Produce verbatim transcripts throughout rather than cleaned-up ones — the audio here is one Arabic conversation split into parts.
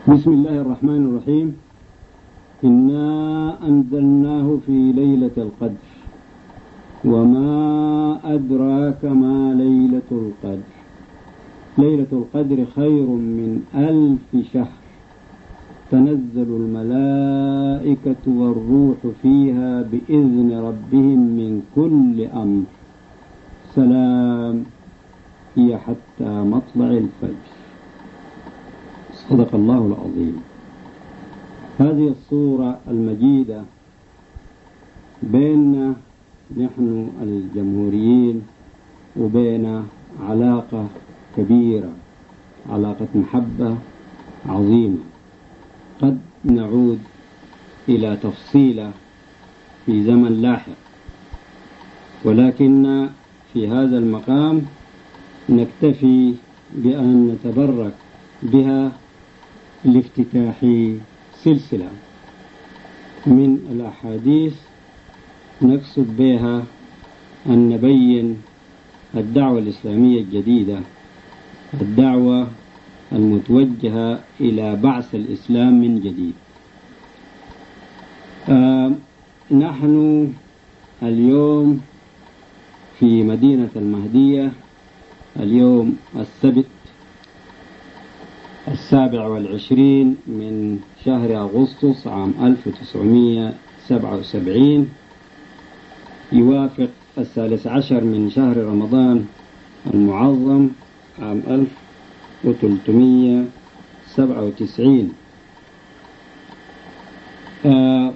بسم الله الرحمن الرحيم. إنا أنزلناه في ليلة القدر وما أدراك ما ليلة القدر ليلة القدر خير من ألف شهر تنزل الملائكة والروح فيها بإذن ربهم من كل أمر سلام هي حتى مطلع الفجر. صدق الله العظيم. هذه الصورة المجيدة بيننا نحن الجمهوريين وبين علاقة كبيرة، علاقة محبة عظيمة قد نعود إلى تفصيله في زمن لاحق، ولكن في هذا المقام نكتفي بأن نتبرك بها لافتتاح سلسلة من الأحاديث نقصد بها أن نبين الدعوة الإسلامية الجديدة، الدعوة المتوجهة إلى بعث الإسلام من جديد. آه نحن اليوم في مدينة المهدية، اليوم السبت السابع والعشرين من شهر أغسطس عام ألف وتسعمائة وسبعة وسبعين، يوافق الثالث عشر من شهر رمضان المعظم عام ألف وثلاثمائة وسبعة وتسعين. آه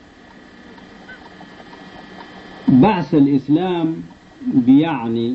بعث الإسلام بيعني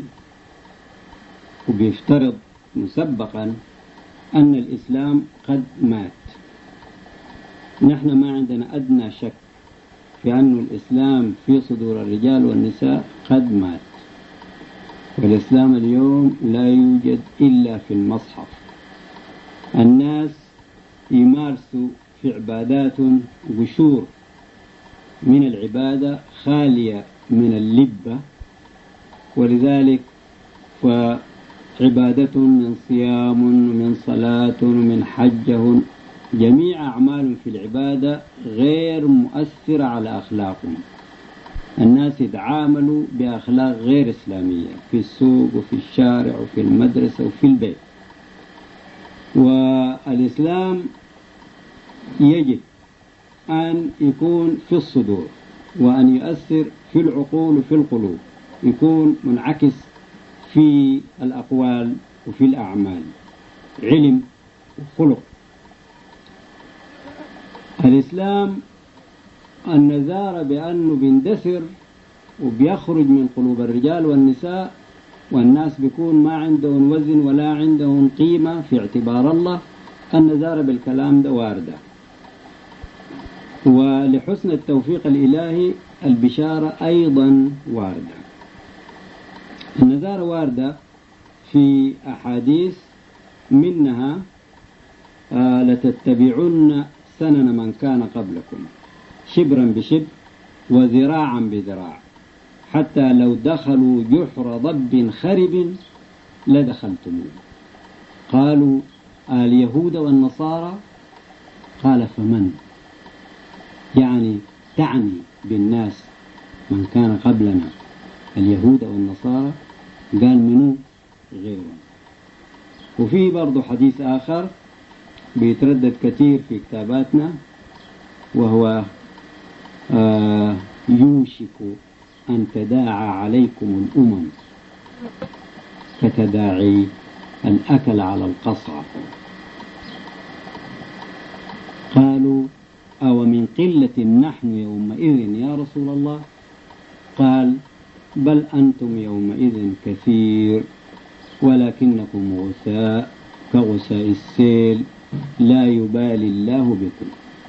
وبيفترض مسبقا أن الإسلام قد مات. نحن ما عندنا أدنى شك في أن الإسلام في صدور الرجال والنساء قد مات، والإسلام اليوم لا يوجد إلا في المصحف. الناس يمارسوا في عبادات قشور من العبادة خالية من اللبة، ولذلك ف عبادة من صيام من صلاة من حج، جميع أعمال في العبادة غير مؤثرة على أخلاقهم. الناس يتعاملوا بأخلاق غير إسلامية في السوق وفي الشارع وفي المدرسة وفي البيت. والإسلام يجب أن يكون في الصدور وأن يؤثر في العقول وفي القلوب، يكون منعكس في الأقوال وفي الأعمال، علم وخلق. الإسلام النذارة بأنه بيندثر وبيخرج من قلوب الرجال والنساء، والناس بيكون ما عندهم وزن ولا عندهم قيمة في اعتبار الله. النذارة بالكلام ده واردة، ولحسن التوفيق الإلهي البشارة أيضا واردة. النذارة واردة في أحاديث منها آه لتتبعن سنن من كان قبلكم شبرا بشبر وذراعا بذراع حتى لو دخلوا جحر ضب خرب لدخلتموه. قالوا اليهود والنصارى؟ قال فمن؟ يعني تعني بالناس من كان قبلنا اليهود والنصارى؟ قال منو غيرهم. وفي برضو حديث آخر بيتردد كثير في كتاباتنا، وهو آه يوشك أن تداعى عليكم الأمم كتداعي الأكل على القصع. قالوا أو من قلة نحن يومئذ يا رسول الله؟ قال بل أنتم يومئذ كثير ولكنكم غثاء كغثاء السيل لا يبالي الله بكم.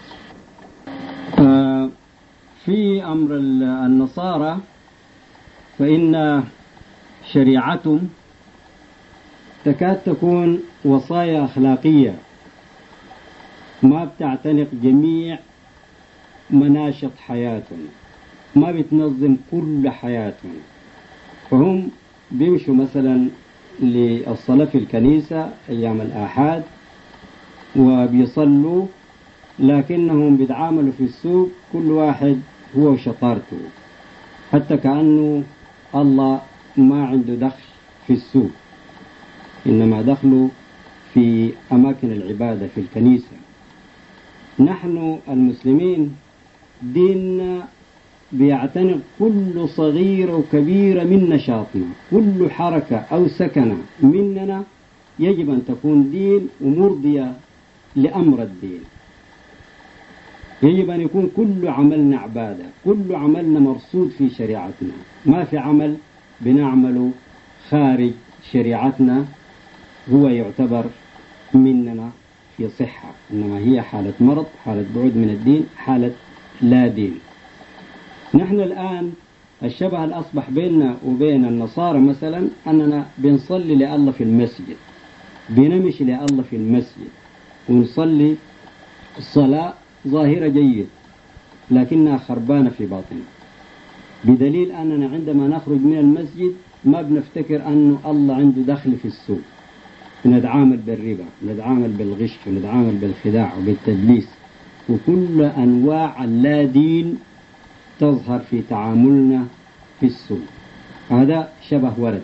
آه في أمر النصارى فإن شريعتهم تكاد تكون وصايا أخلاقية ما بتعتنق جميع مناشط حياتهم، ما بتنظم كل حياتهم. فهم بيمشوا مثلا للصلاة في الكنيسة أيام الآحاد وبيصلوا، لكنهم بيتعاملوا في السوق كل واحد هو وشطارته، حتى كأنه الله ما عنده دخل في السوق، إنما دخله في أماكن العبادة في الكنيسة. نحن المسلمين ديننا بيعتنق كل صغيرة وكبيرة من نشاطنا، كل حركة أو سكنة مننا يجب أن تكون دين ومرضية لأمر الدين. يجب أن يكون كل عملنا عبادة، كل عملنا مرصود في شريعتنا، ما في عمل بنعمله خارج شريعتنا هو يعتبر مننا في صحة، إنما هي حالة مرض، حالة بعد من الدين، حالة لا دين. نحن الآن الشبه الأصبح بيننا وبين النصارى مثلا أننا بنصلي لله في المسجد، بنمشي لله في المسجد ونصلي الصلاة ظاهرة جيد لكنها خربانة في باطنها، بدليل أننا عندما نخرج من المسجد ما بنفتكر أنه الله عنده دخل في السوق، ونتعامل بالربا، ونتعامل بالغش، ونتعامل بالخداع وبالتدليس، وكل أنواع اللا دين تظهر في تعاملنا في السوق. هذا شبه ورد،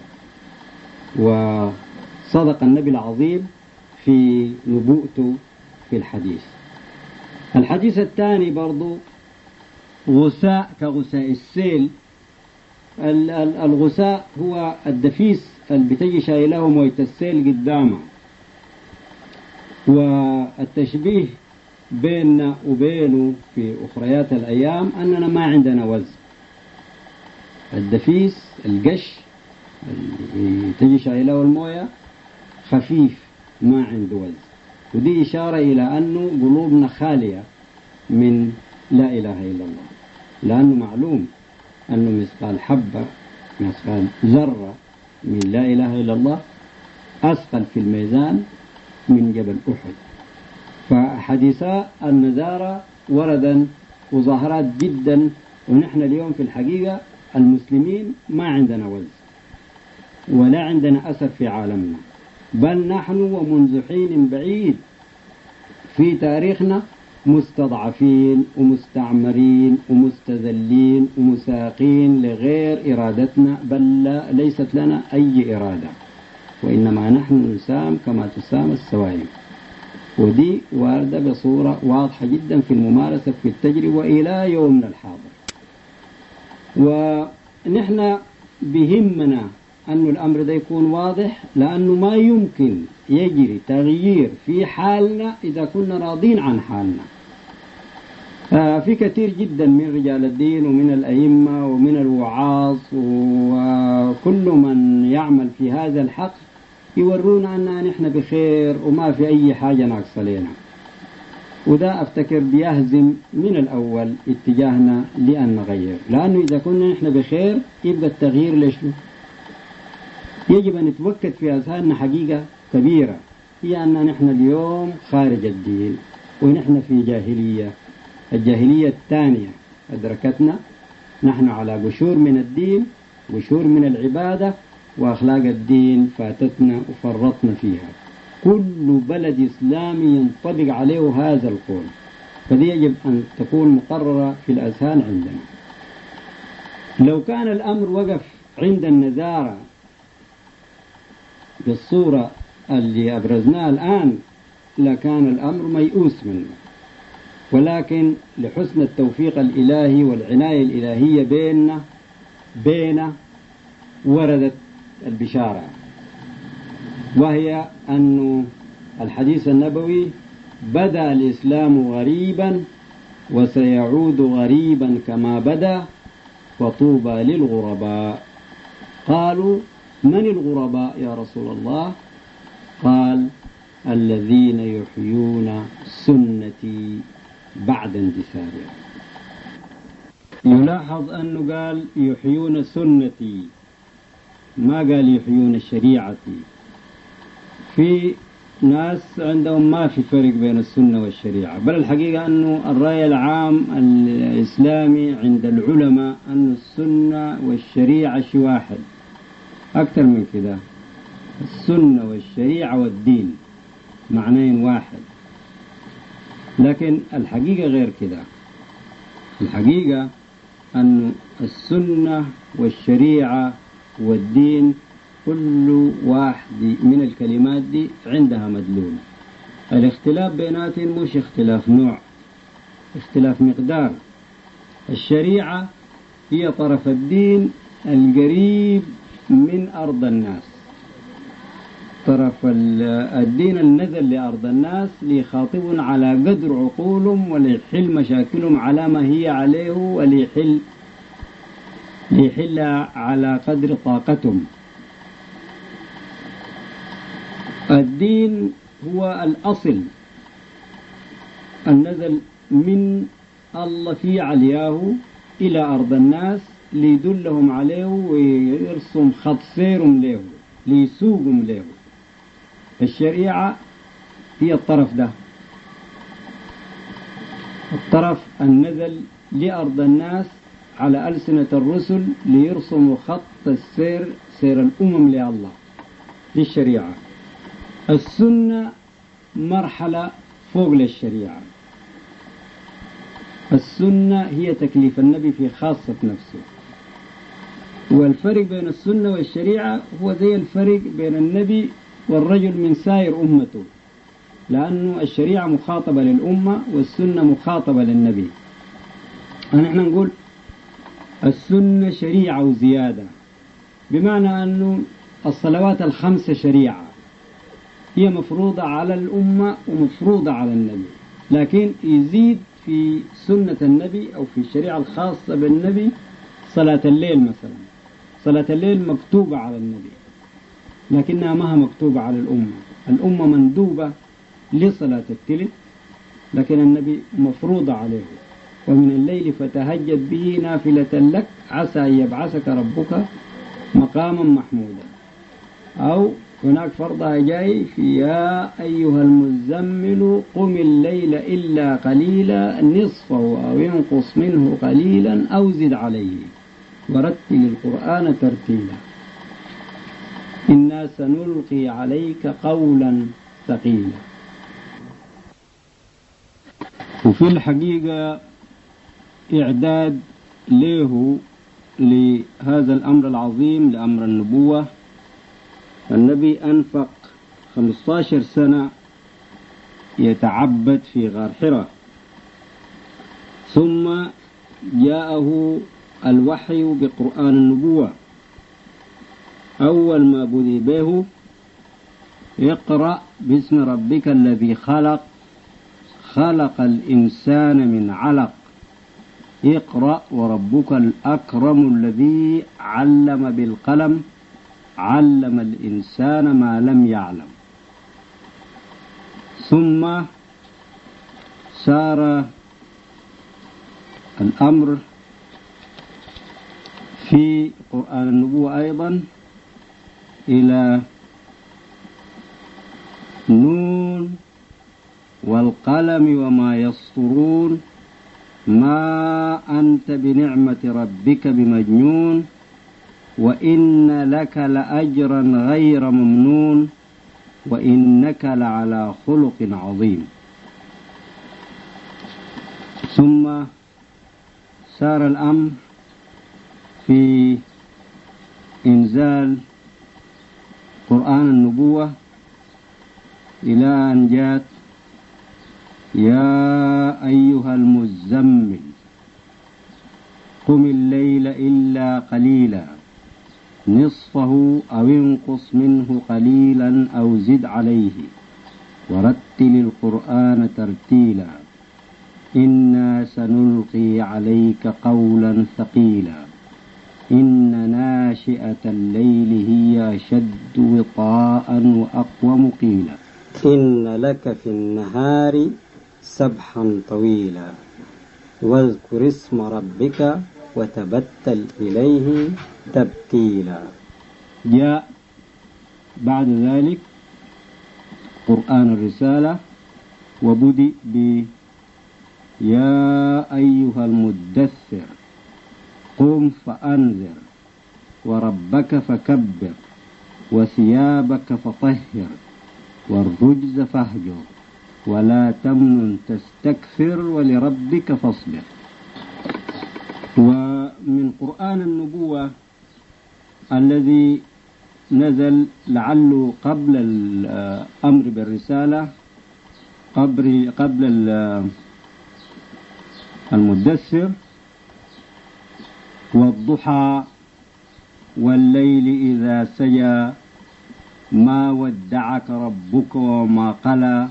وصدق النبي العظيم في نبوءته في الحديث. الحديث الثاني برضو غثاء كغثاء السيل. الغثاء هو الدفيس اللي بتجي شايله مويه السيل قدامه، والتشبيه بيننا وبينه في أخريات الأيام أننا ما عندنا وزن. الدفيس القش اللي تجي شايله المويه خفيف ما عنده وزن، ودي إشارة إلى أنه قلوبنا خالية من لا إله إلا الله، لأنه معلوم أنه مثقال حبة مثقال ذرة من لا إله إلا الله أثقل في الميزان من جبل أحد. فحديثا النذارة وردا وظاهرات جدا، ونحن اليوم في الحقيقة المسلمين ما عندنا وزن ولا عندنا أثر في عالمنا، بل نحن ومنذ حين بعيد في تاريخنا مستضعفين ومستعمرين ومستذلين ومساقين لغير إرادتنا، بل لا ليست لنا أي إرادة، وإنما نحن نسام كما تسام السوائم. ودي واردة بصورة واضحة جدا في الممارسة في التجربة وإلى يومنا الحاضر. ونحن بهمنا أن الأمر ده يكون واضح، لأنه ما يمكن يجري تغيير في حالنا إذا كنا راضين عن حالنا. في كثير جدا من رجال الدين ومن الأئمة ومن الوعاظ وكل من يعمل في هذا الحق يورونا أننا نحن بخير وما في أي حاجة ناقصة لنا، وده أفتكر بيهزم من الأول اتجاهنا لأن نغير، لأنه إذا كنا نحن بخير يبقى التغيير ليش؟ يجب أن نتوكد في أذهاننا حقيقة كبيرة، هي أن نحن اليوم خارج الدين ونحن في جاهلية. الجاهلية الثانية أدركتنا، نحن على قشور من الدين، قشور من العبادة، وأخلاق الدين فاتتنا وفرطنا فيها. كل بلد إسلامي ينطبق عليه هذا القول، فدي يجب أن تكون مقررة في الأذهان عندنا. لو كان الأمر وقف عند النذارة بالصورة اللي أبرزناها الآن لكان الأمر ميؤوس منه، ولكن لحسن التوفيق الإلهي والعناية الإلهية بيننا بين وردت البشارة، وهي أن الحديث النبوي بدأ الإسلام غريبا وسيعود غريبا كما بدأ، وطوبى للغرباء. قالوا من الغرباء يا رسول الله؟ قال الذين يحيون سنتي بعد اندثارها. يلاحظ أنه قال يحيون سنتي، ما قال يحيون شريعتي. في ناس عندهم ما في فرق بين السنة والشريعة، بل الحقيقة أنه الرأي العام الإسلامي عند العلماء أن السنة والشريعة شيء واحد. أكثر من كده، السنة والشريعة والدين معنين واحد، لكن الحقيقة غير كده. الحقيقة أن السنة والشريعة والدين كل واحد من الكلمات دي عندها مدلول. الاختلاف بيناتهم مش اختلاف نوع، اختلاف مقدار. الشريعة هي طرف الدين القريب من أرض الناس، طرف الدين النزل لأرض الناس ليخاطبهم على قدر عقولهم وليحل مشاكلهم على ما هي عليه وليحل ليحل على قدر طاقتهم. الدين هو الأصل النزل من الله في علياه إلى أرض الناس ليدلهم عليه ويرسم خط سيرهم له ليسوقهم له. الشريعة هي الطرف ده، الطرف النزل لأرض الناس على ألسنة الرسل ليرسموا خط السير، سير الأمم لله للشريعة. السنة مرحلة فوق للشريعة. السنة هي تكليف النبي في خاصة نفسه. والفرق بين السنة والشريعة هو زي الفرق بين النبي والرجل من سائر أمته، لأنه الشريعة مخاطبة للأمة والسنة مخاطبة للنبي. نحن نقول السنة شريعة وزيادة، بمعنى أنه الصلوات الخمسة شريعة هي مفروضة على الأمة ومفروضة على النبي، لكن يزيد في سنة النبي أو في الشريعة الخاصة بالنبي صلاة الليل مثلا. صلاة الليل مكتوبة على النبي لكنها ما مكتوبة على الأمة. الأمة مندوبة لصلاة التلت لكن النبي مفروضة عليه. ومن الليل فتهجد به نافلة لك عسى أن يبعثك ربك مقاما محمودا. أو هناك فرضها جاي في يا أيها المزمل قم الليل إلا قليلا نصفه أو ينقص منه قليلا أو زد عليه ورتل القرآن ترتيلا إنا سنلقي عليك قولا ثقيلا. وفي الحقيقة إعداد له لهذا الأمر العظيم لأمر النبوة. النبي أنفق خمسة عشر سنة يتعبد في غار حراء، ثم جاءه الوحي بقرآن النبوة. أول ما بدي به اقرأ باسم ربك الذي خلق خلق الإنسان من علق اقرأ وربك الأكرم الذي علم بالقلم علم الإنسان ما لم يعلم. ثم سار الأمر في قرآن النبوة أيضا إلى نون والقلم وما يسطرون ما أنت بنعمة ربك بمجنون وإن لك لأجرا غير ممنون وإنك لعلى خلق عظيم. ثم سار الأمر في إنزال قرآن النبوة إلى أن جاءت يا أيها المزمل قم الليل إلا قليلا نصفه أو انقص منه قليلا أو زد عليه ورتل القرآن ترتيلا إنا سنلقي عليك قولا ثقيلا إن ناشئة الليل هي أشد وطاء وأقوم قيلا إن لك في النهار سبحا طويلا واذكر اسم ربك وتبتل إليه تبتيلا. جاء بعد ذلك قرآن الرسالة وبدأ ب يا أيها المدثر قم فأنذر وربك فكبر وثيابك فطهر والرجز فاهجر ولا تمنن تستكثر ولربك فاصبر. ومن قرآن النبوة الذي نزل لعله قبل الأمر بالرسالة، قبل قبل المدثر: والضحى والليل إذا سجى ما ودعك ربك وما قلى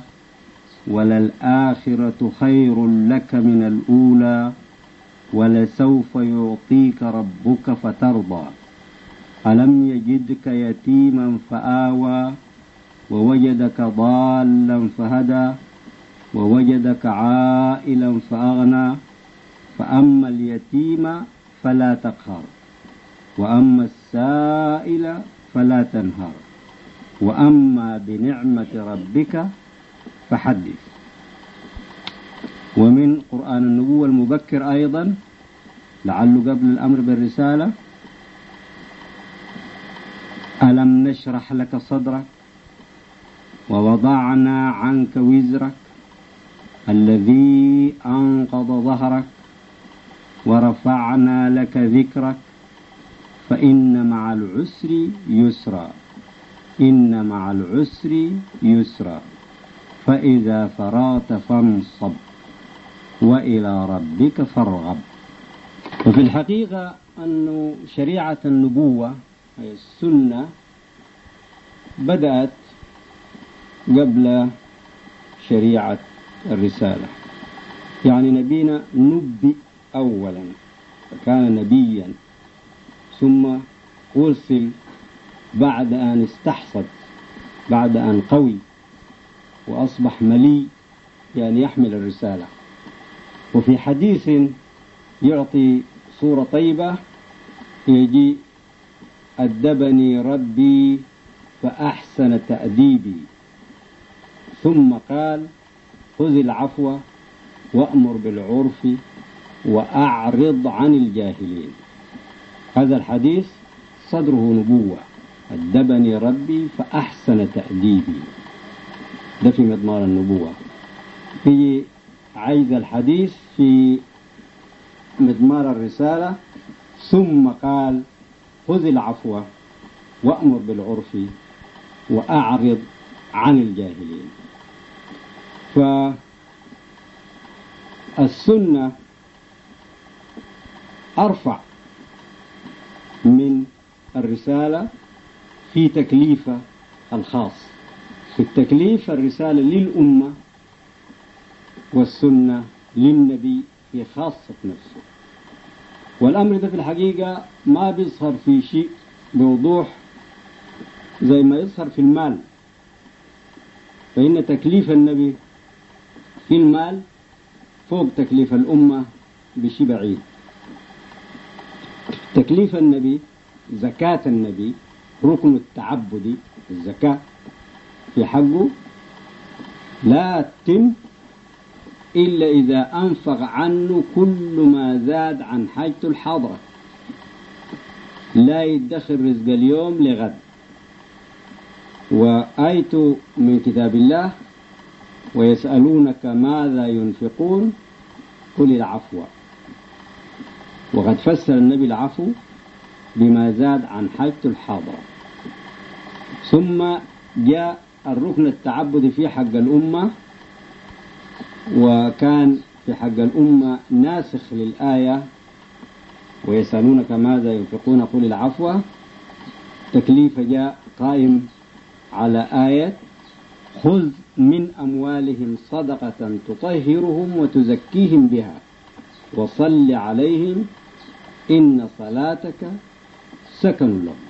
وللآخرة خير لك من الأولى ولسوف يعطيك ربك فترضى ألم يجدك يتيما فآوى ووجدك ضالا فهدى ووجدك عائلا فأغنى فأما اليتيم فلا تقهر وأما السائل فلا تنهر وأما بنعمة ربك فحدث. ومن قرآن النبوة المبكر أيضا لعله قبل الأمر بالرسالة: ألم نشرح لك صدرك ووضعنا عنك وزرك الذي أنقض ظهرك ورفعنا لك ذكرك فإن مع العسر يسرا إن مع العسر يسرا فإذا فرغت فانصب وإلى ربك فارغب. وفي الحقيقة أن شريعة النبوة أي السنة بدأت قبل شريعة الرسالة، يعني نبينا نبي أولا فكان نبيا ثم أرسل بعد أن استحصد، بعد أن قوي وأصبح ملي، يعني يحمل الرسالة. وفي حديث يعطي صورة طيبة يجي: أدبني ربي فأحسن تأديبي ثم قال: خذ العفو وأمر بالعرف وأعرض عن الجاهلين. هذا الحديث صدره نبوة: أدبني ربي فأحسن تأديبي، ده في مضمار النبوة. في عايز الحديث في مضمار الرسالة: ثم قال: خذ العفو وأمر بالعرف وأعرض عن الجاهلين. فالسنة أرفع من الرسالة في تكليف الخاص. في التكليف الرسالة للأمة والسنة للنبي في خاصة نفسه. والأمر ده في الحقيقة ما بيظهر في شيء بوضوح زي ما يظهر في المال، فإن تكليف النبي في المال فوق تكليف الأمة بشيء بعيد. تكليف النبي، زكاة النبي، ركن التعبدي الزكاة في حقه لا تتم إلا إذا أنفق عنه كل ما زاد عن حاجته الحاضرة، لا يدخر رزق اليوم لغد. وآيت من كتاب الله: ويسألونك ماذا ينفقون قل العفو. وقد فسر النبي العفو بما زاد عن حاجته الحاضرة. ثم جاء الركن التعبدي في حق الأمة، وكان في حق الأمة ناسخ للآية: ويسألونك ماذا ينفقون قل العفو. تكليف جاء قائم على آية: خذ من أموالهم صدقة تطهرهم وتزكيهم بها وصل عليهم إن صلاتك سكن لهم.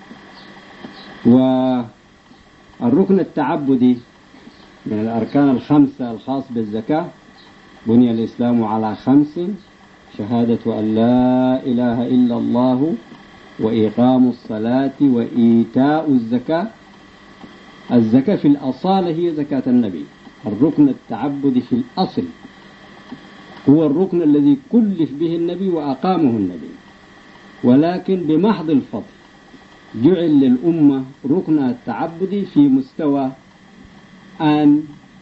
والركن التعبدي من الأركان الخمسة الخاص بالزكاة: بني الإسلام على خمس: شهادة أن لا إله إلا الله وإقام الصلاة وإيتاء الزكاة. الزكاة في الأصالة هي زكاة النبي. الركن التعبدي في الأصل هو الركن الذي كلف به النبي وأقامه النبي، ولكن بمحض الفضل جعل للأمة ركن التعبدي في مستوى أن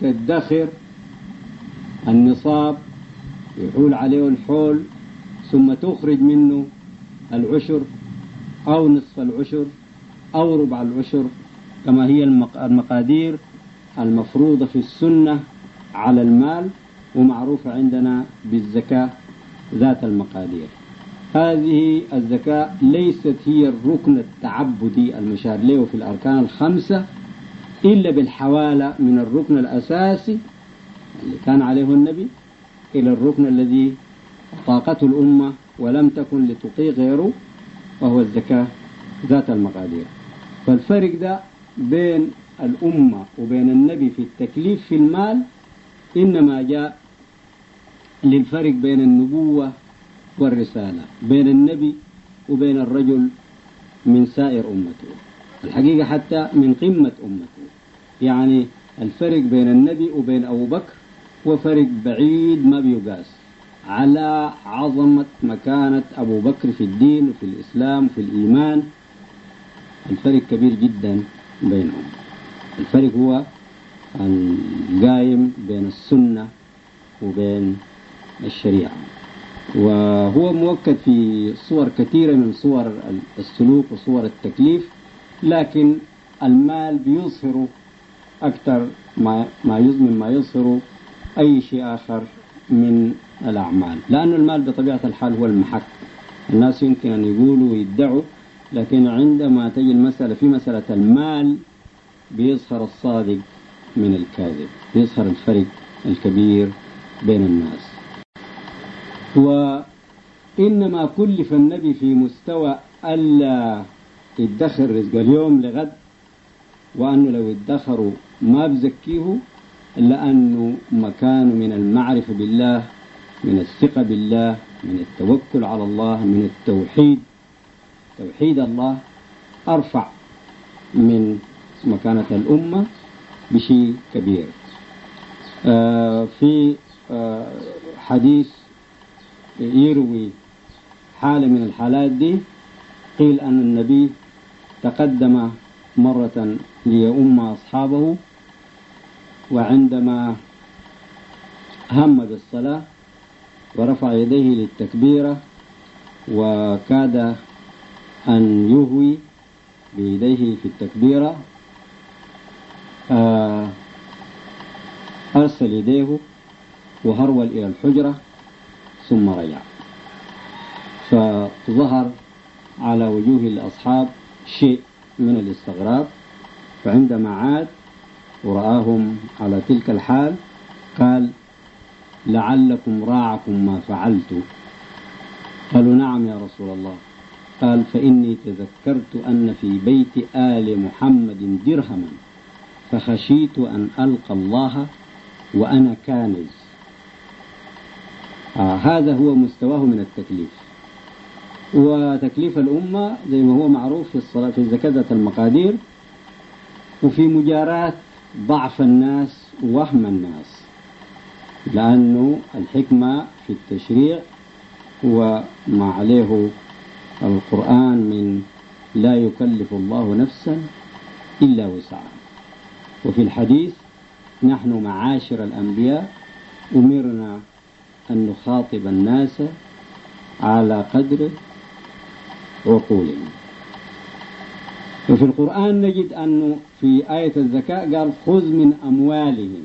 تدخر النصاب يحول عليه الحول ثم تخرج منه العشر أو نصف العشر أو ربع العشر كما هي المقادير المفروضة في السنة على المال ومعروفة عندنا بالزكاة ذات المقادير. هذه الزكاة ليست هي الركن التعبدي المشار له في الأركان الخمسة إلا بالحوالة من الركن الأساسي اللي كان عليه النبي إلى الركن الذي طاقته الأمة ولم تكن لتطيق غيره وهو الزكاة ذات المقادير. فالفرق ده بين الأمة وبين النبي في التكليف في المال إنما جاء للفرق بين النبوة والرسالة، بين النبي وبين الرجل من سائر أمته، الحقيقة حتى من قمة أمته. يعني الفرق بين النبي وبين أبو بكر هو فرق بعيد ما بيقاس على عظمة مكانة أبو بكر في الدين وفي الإسلام وفي الإيمان. الفرق كبير جدا بينهم. الفرق هو القائم بين السنة وبين الشريعة، وهو موكد في صور كثيرة من صور السلوك وصور التكليف، لكن المال بيظهر أكثر ما ما يضمن ما يظهر أي شيء آخر من الأعمال، لأن المال بطبيعة الحال هو المحك. الناس يمكن أن يقولوا ويدعوا، لكن عندما تجي المسألة في مسألة المال بيظهر الصادق من الكاذب، بيظهر الفرق الكبير بين الناس. وإنما كلف النبي في مستوى ألا يدخر رزق اليوم لغد، وأنه لو ادخروا ما بزكيه، لأنه مكان من المعرفة بالله، من الثقة بالله، من التوكل على الله، من التوحيد، توحيد الله أرفع من مكانة الأمة بشيء كبير. آه في آه حديث يروي حالة من الحالات دي، قيل أن النبي تقدم مرة ليؤم أصحابه، وعندما هم بالصلاة ورفع يديه للتكبيرة وكاد أن يهوي بيديه في التكبيرة، أرسل يديه وهرول إلى الحجرة ثم رجع، فظهر على وجوه الأصحاب شيء من الاستغراب. فعندما عاد ورآهم على تلك الحال قال: لعلكم راعكم ما فعلت. قالوا: نعم يا رسول الله. قال: فإني تذكرت أن في بيت آل محمد درهما فخشيت أن ألقى الله وأنا كانز. آه هذا هو مستواه من التكليف. وتكليف الأمة زي ما هو معروف في الصلاة في زكاة المقادير، وفي مجاراة ضعف الناس ووهم الناس، لأنه الحكمة في التشريع وما عليه القرآن من لا يكلف الله نفسا إلا وسعها. وفي الحديث: نحن معاشر الأنبياء أمرنا أن نخاطب الناس على قدر عقولهم. وفي القرآن نجد أنه في آية الزكاة قال: خذ من أموالهم.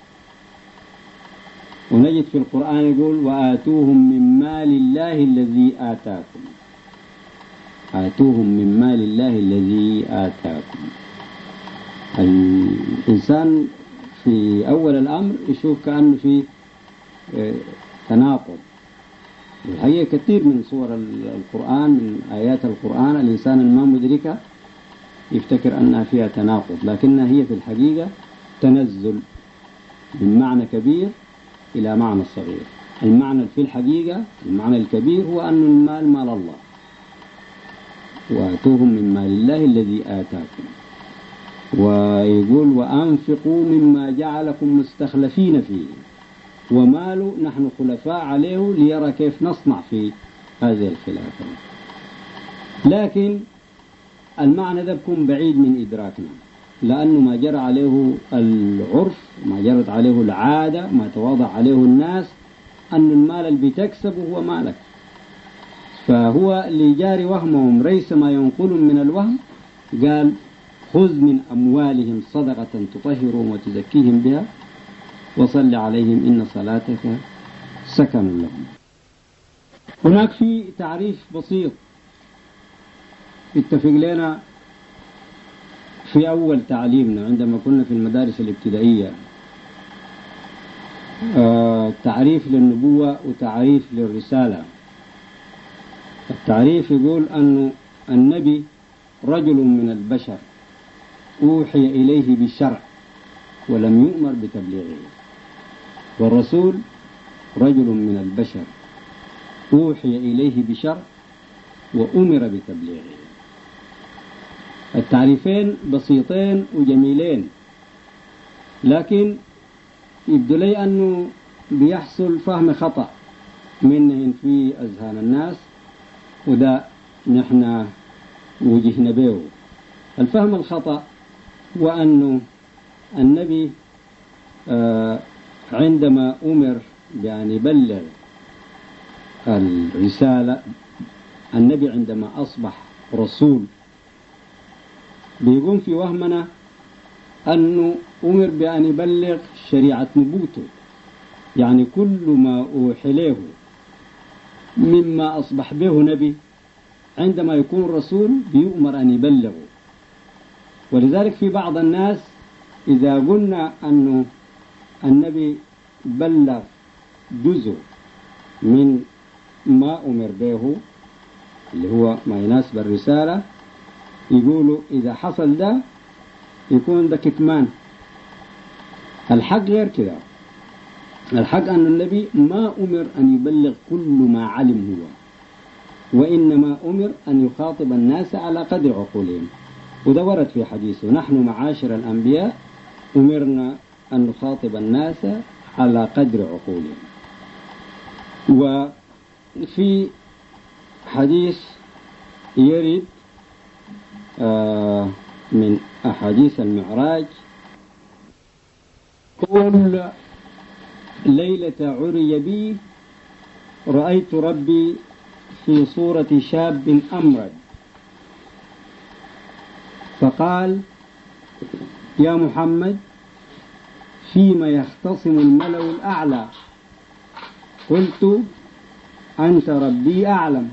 ونجد في القرآن يقول: وآتوهم من مال الله الذي آتاكم. آتوهم من مال الله الذي آتاكم. الإنسان في أول الأمر يشوف كأنه في تناقض. الحقيقة كثير من صور القرآن، من آيات القرآن، الإنسان الما مدركة يفتكر أنها فيها تناقض، لكنها هي في الحقيقة تنزل من معنى كبير إلى معنى صغير. المعنى في الحقيقة، المعنى الكبير هو أن المال مال الله، وآتوهم من مال الله الذي آتاكم. ويقول: وأنفقوا مما جعلكم مستخلفين فيه، وماله نحن خلفاء عليه ليرى كيف نصنع في هذه الخلافة. لكن المعنى ده بكون بعيد من إدراكنا، لأنه ما جرى عليه العرف، ما جرت عليه العادة، ما تواضع عليه الناس، أن المال اللي بتكسبه هو مالك. فهو اللي جاري وهمهم ليس ما ينقل من الوهم. قال خذ من أموالهم صدقة تطهرهم وتزكيهم بها وصل عليهم إن صلاتك سكن لهم. هناك في تعريف بسيط اتفق لنا في أول تعليمنا عندما كنا في المدارس الابتدائية، آه تعريف للنبوة وتعريف للرسالة. التعريف يقول أن النبي رجل من البشر أوحي إليه بالشرع ولم يؤمر بتبليغه، والرسول رجل من البشر أوحي إليه بشرع وأمر بتبليغه. التعريفين بسيطين وجميلين، لكن يبدو لي أنه بيحصل فهم خطأ منهم في أذهان الناس، وده نحن وجهنا به. الفهم الخطأ هو أنه النبي آه عندما أمر بأن يبلغ الرسالة، النبي عندما أصبح رسول بيقوم في وهمنا أنه أمر بأن يبلغ شريعة نبوته، يعني كل ما أوحي له مما أصبح به نبي عندما يكون رسول بيؤمر أن يبلغه. ولذلك في بعض الناس إذا قلنا أنه النبي بلغ جزء من ما أمر به اللي هو ما يناسب الرسالة، يقولوا إذا حصل ده يكون ده كتمان. الحق غير كده. الحق أن النبي ما أمر أن يبلغ كل ما علم هو، وإنما أمر أن يخاطب الناس على قدر عقولهم. وده ورد في حديثه: نحن معاشر الأنبياء أمرنا أن نخاطب الناس على قدر عقولهم. وفي حديث يرد آه من أحاديث المعراج قول: ليلة عري بي رأيت ربي في صورة شاب أمرد، فقال: يا محمد فيما يختصم الملأ الأعلى؟ قلت: أنت ربي أعلم.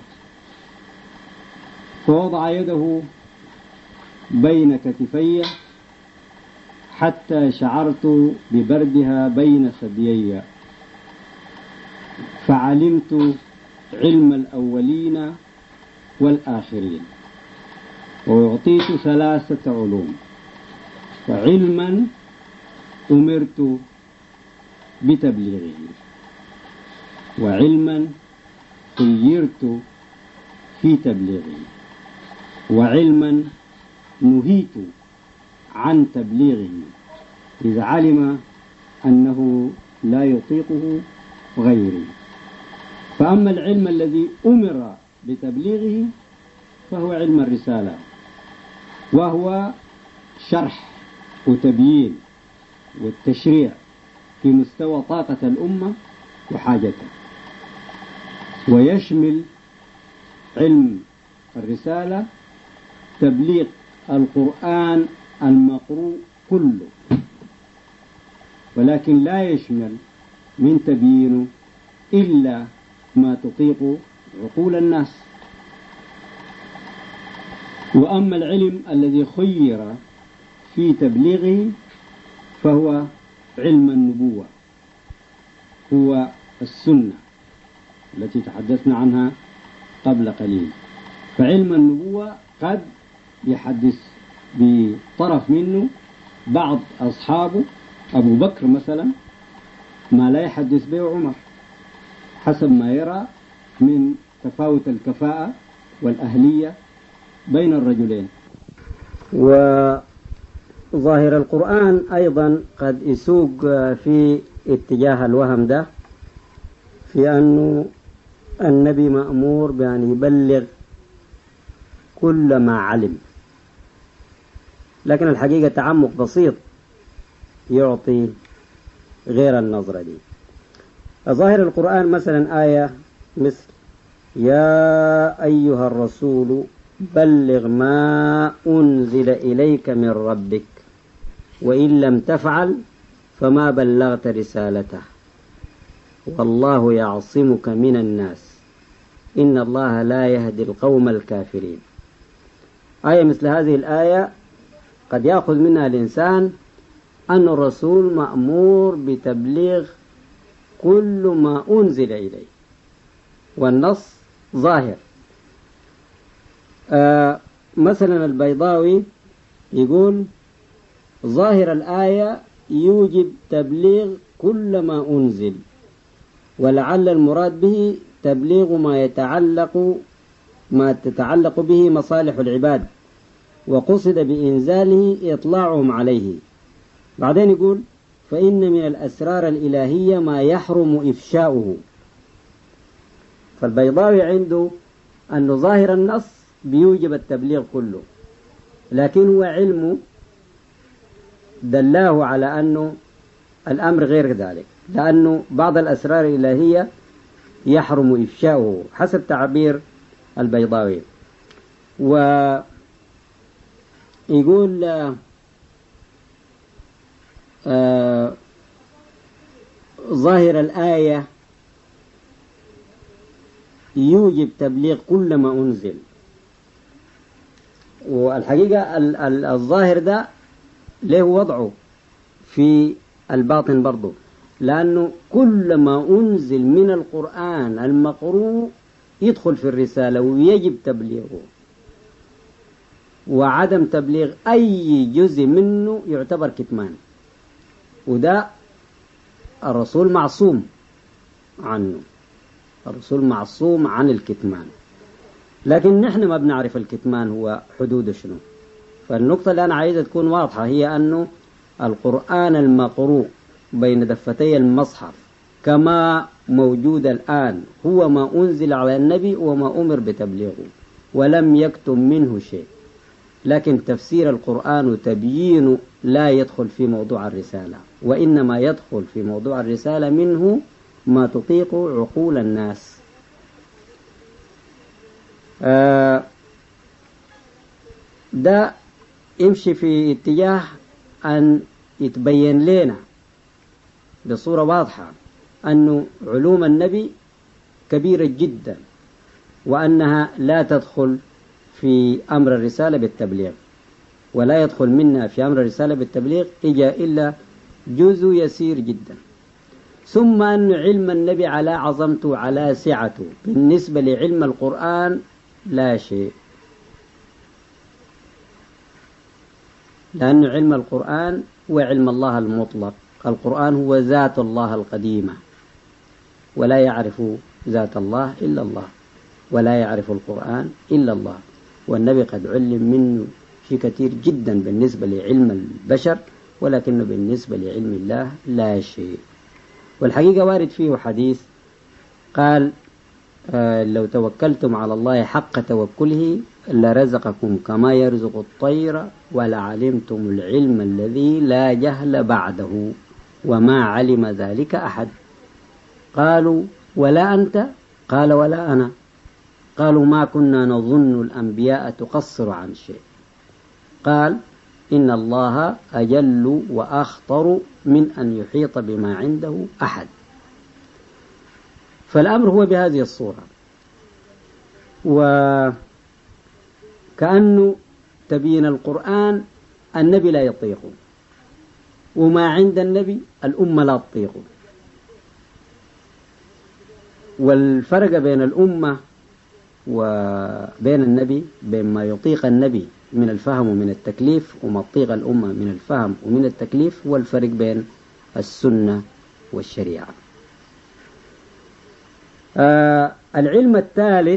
فوضع يده بين كتفي حتى شعرت ببردها بين ثديي، فعلمت علم الأولين والآخرين، وأعطيت ثلاثة علوم: وعلما أمرت بتبليغه، وعلما خيرت في تبليغه، وعلما نهيت عن تبليغه إذا علم أنه لا يطيقه غيري. فأما العلم الذي أمر بتبليغه فهو علم الرسالة، وهو شرح وتبيين والتشريع في مستوى طاقة الأمة وحاجتها، ويشمل علم الرسالة تبليغ القرآن المقروء كله، ولكن لا يشمل من تبيينه إلا ما تطيق عقول الناس. وأما العلم الذي خير في تبليغه فهو علم النبوة، هو السنة التي تحدثنا عنها قبل قليل. فعلم النبوة قد يحدث بطرف منه بعض أصحابه، أبو بكر مثلا، ما لا يحدث به عمر حسب ما يرى من تفاوت الكفاءة والأهلية بين الرجلين. وظاهر القرآن أيضا قد يسوق في اتجاه الوهم ده، في أنه النبي مأمور بأن يبلغ كل ما علم، لكن الحقيقة تعمق بسيط يعطي غير النظرة دي. ظاهر القرآن مثلا آية مثل يا أيها الرسول بلغ ما أنزل إليك من ربك وإن لم تفعل فما بلغت رسالته والله يعصمك من الناس إن الله لا يهدي القوم الكافرين. آية مثل هذه الآية قد يأخذ منها الإنسان أن الرسول مأمور بتبليغ كل ما أنزل إليه، والنص ظاهر. آه مثلا البيضاوي يقول ظاهر الآية يوجب تبليغ كل ما أنزل، ولعل المراد به تبليغ ما يتعلق ما تتعلق به مصالح العباد، وقصد بإنزاله إطلاعهم عليه. بعدين يقول فإن من الأسرار الإلهية ما يحرم إفشاؤه. فالبيضاوي عنده أن ظاهر النص بيوجب التبليغ كله، لكن هو علمه دلاه على أنه الأمر غير ذلك، لأنه بعض الأسرار الإلهية يحرم إفشاؤه حسب تعبير البيضاوي. ويقول آه ظاهر الآية يوجب تبليغ كل ما أنزل. والحقيقة الظاهر ده له وضعه في الباطن برضه، لأنه كل ما أنزل من القرآن المقروء يدخل في الرسالة ويجب تبليغه، وعدم تبليغ أي جزء منه يعتبر كتمان، وده الرسول معصوم عنه، الرسول معصوم عن الكتمان. لكن نحن ما بنعرف الكتمان هو حدوده شنو. فالنقطة اللي أنا عايزة تكون واضحة هي أنه القرآن المقروء بين دفتي المصحف كما موجود الآن هو ما أنزل على النبي وما أمر بتبليغه، ولم يكتم منه شيء. لكن تفسير القرآن وتبيينه لا يدخل في موضوع الرسالة، وإنما يدخل في موضوع الرسالة منه ما تطيق عقول الناس. آه ده يمشي في اتجاه أن يتبين لنا بصورة واضحة أن علوم النبي كبيرة جدا، وأنها لا تدخل في أمر الرسالة بالتبليغ، ولا يدخل منها في أمر الرسالة بالتبليغ إجا إلا جزء يسير جدا. ثم أن علم النبي على عظمته على سعته بالنسبة لعلم القرآن لا شيء، لأن علم القرآن هو علم الله المطلق. القرآن هو ذات الله القديمة، ولا يعرف ذات الله إلا الله، ولا يعرف القرآن إلا الله. والنبي قد علم منه شيء كثير جدا بالنسبة لعلم البشر، ولكنه بالنسبة لعلم الله لا شيء. والحقيقة وارد فيه حديث قال آه لو توكلتم على الله حق توكله لرزقكم كما يرزق الطير ولعلمتم العلم الذي لا جهل بعده وما علم ذلك أحد. قالوا ولا أنت؟ قال ولا أنا. قالوا ما كنا نظن الأنبياء تقصر عن شيء. قال إن الله أجل وأخطر من أن يحيط بما عنده أحد. فالأمر هو بهذه الصورة، وكأنه تبين القرآن النبي لا يطيقه، وما عند النبي الأمة لا تطيقه. والفرق بين الأمة وبين النبي بين ما يطيق النبي من الفهم ومن التكليف وما تطيق الأمة من الفهم ومن التكليف هو الفرق بين السنة والشريعة. آه العلم الثالث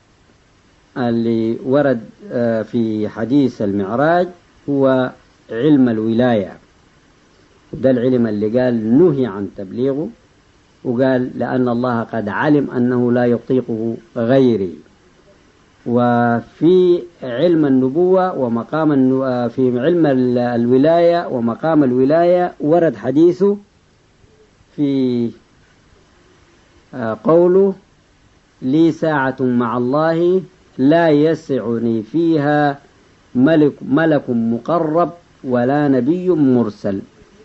اللي ورد آه في حديث المعراج هو علم الولاية، وده العلم اللي قال نهي عن تبليغه، وقال لأن الله قد علم أنه لا يطيقه غيري، وفي علم النبوة ومقام النو... في علم الولاية ومقام الولاية ورد حديثه في قوله: لي ساعة مع الله لا يسعني فيها ملك, ملك مقرب ولا نبي مرسل.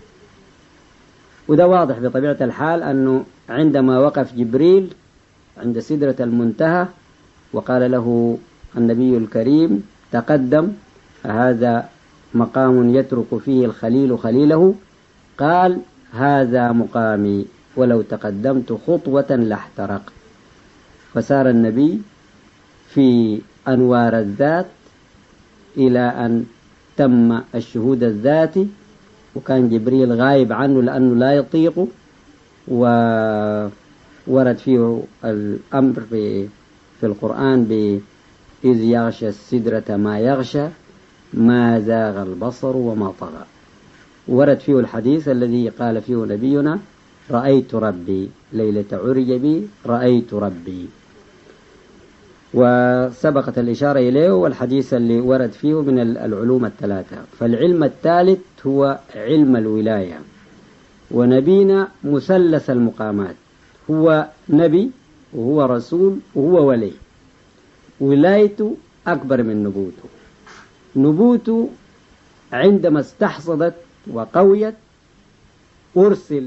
وده واضح بطبيعة الحال أنه عندما وقف جبريل عند سدرة المنتهى وقال له النبي الكريم: تقدم، هذا مقام يترك فيه الخليل خليله، قال: هذا مقامي ولو تقدمت خطوة لاحترق. فسار النبي في أنوار الذات إلى أن تم الشهود الذاتي، وكان جبريل غايب عنه لأنه لا يطيق، وورد فيه الأمر في القرآن بإذ يغشى السدرة ما يغشى ما زاغ البصر وما طغى. ورد فيه الحديث الذي قال فيه نبينا: رأيت ربي ليلة عرج بي، رأيت ربي. وسبقت الإشارة إليه، والحديث اللي ورد فيه من العلوم الثلاثة. فالعلم الثالث هو علم الولاية. ونبينا مثلث المقامات، هو نبي وهو رسول وهو ولي. ولايته أكبر من نبوته. نبوته عندما استحصدت وقويت أرسل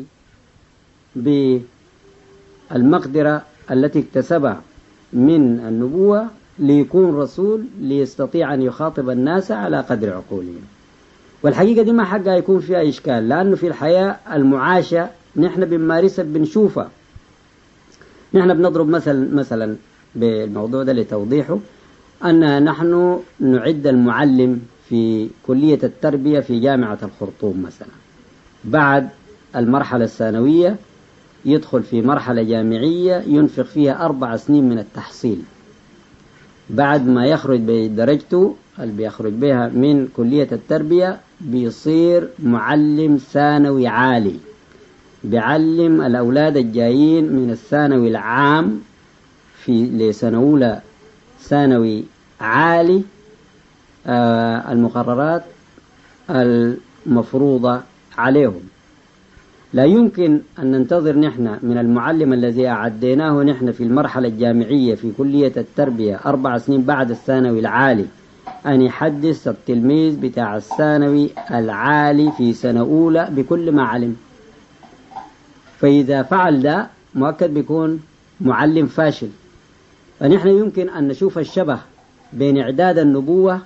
بالمقدرة التي اكتسبها من النبوة ليكون رسول، ليستطيع أن يخاطب الناس على قدر عقولهم. والحقيقة دي ما حقها يكون فيها إشكال، لأنه في الحياة المعاشة نحن بنمارسها بنشوفها. نحن بنضرب مثل مثلا بالموضوع ده لتوضيحه، أن نحن نعد المعلم في كلية التربية في جامعة الخرطوم مثلا، بعد المرحلة الثانوية يدخل في مرحلة جامعية ينفق فيها أربع سنين من التحصيل. بعد ما يخرج بدرجته اللي بيخرج بها من كلية التربية بيصير معلم ثانوي عالي، بيعلم الأولاد الجايين من الثانوي العام في لسنة أولى ثانوي عالي آه المقررات المفروضة عليهم. لا يمكن أن ننتظر نحن من المعلم الذي أعديناه نحن في المرحلة الجامعية في كلية التربية أربع سنين بعد الثانوي العالي أن يحدث التلميذ بتاع الثانوي العالي في سنة أولى بكل ما علم. فإذا فعل ده مؤكد بيكون معلم فاشل. فنحن يمكن أن نشوف الشبه بين إعداد النبوة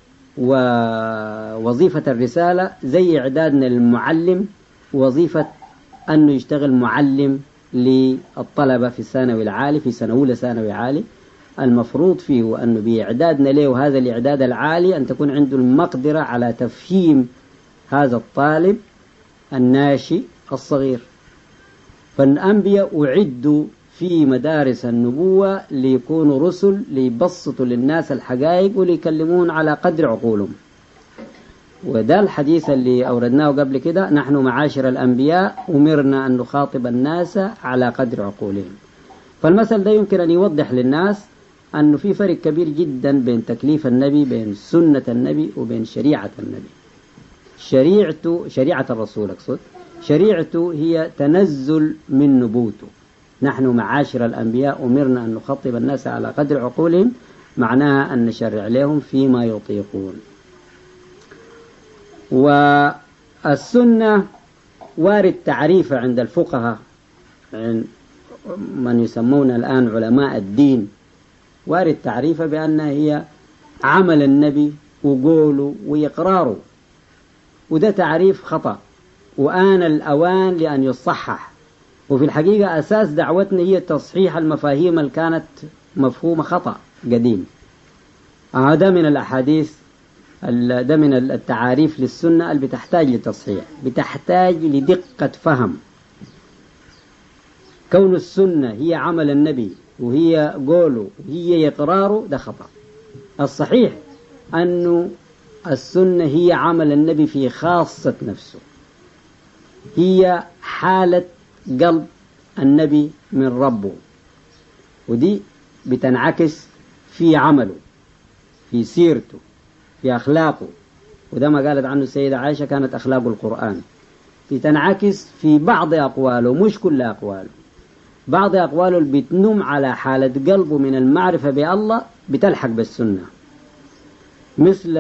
ووظيفة الرسالة زي إعدادنا للمعلم وظيفة أنه يشتغل معلم للطلبة في الثانوي العالي في سنة أولى ثانوي عالي. المفروض فيه أنه بإعدادنا له هذا الإعداد العالي أن تكون عنده المقدرة على تفهيم هذا الطالب الناشئ الصغير. فالأنبياء أعدوا في مدارس النبوة ليكونوا رسل ليبسطوا للناس الحقائق وليكلمون على قدر عقولهم. وده الحديث اللي أوردناه قبل كده: نحن معاشر الأنبياء أمرنا أن نخاطب الناس على قدر عقولهم. فالمثل ده يمكن أن يوضح للناس أنه في فرق كبير جدا بين تكليف النبي، بين سنة النبي، وبين شريعة النبي. شريعته شريعة الرسول أقصد شريعته هي تنزل من نبوته. نحن معاشر الأنبياء أمرنا أن نخاطب الناس على قدر عقولهم، معناها أن نشرع لهم فيما يطيقون. والسنة وارد تعريفها عند الفقهاء من يسمون الآن علماء الدين، وارد تعريفها بأنها هي عمل النبي وقوله وإقراره. وده تعريف خطأ، وآن الأوان لأن يصحح. وفي الحقيقة أساس دعوتنا هي تصحيح المفاهيم اللي كانت مفهومة خطأ قديم. هذا من الأحاديث، ده من التعاريف للسنة اللي بتحتاج لتصحيح، بتحتاج لدقة فهم. كون السنة هي عمل النبي وهي قوله وهي إقراره ده خطأ. الصحيح أنه السنة هي عمل النبي في خاصة نفسه، هي حالة قلب النبي من ربه، ودي بتنعكس في عمله، في سيرته، في أخلاقه. وده ما قالت عنه السيدة عائشة كانت أخلاق القرآن، تنعكس في بعض أقواله مش كل أقواله. بعض أقواله اللي بتنم على حالة قلبه من المعرفة بالله بتلحق بالسنة، مثل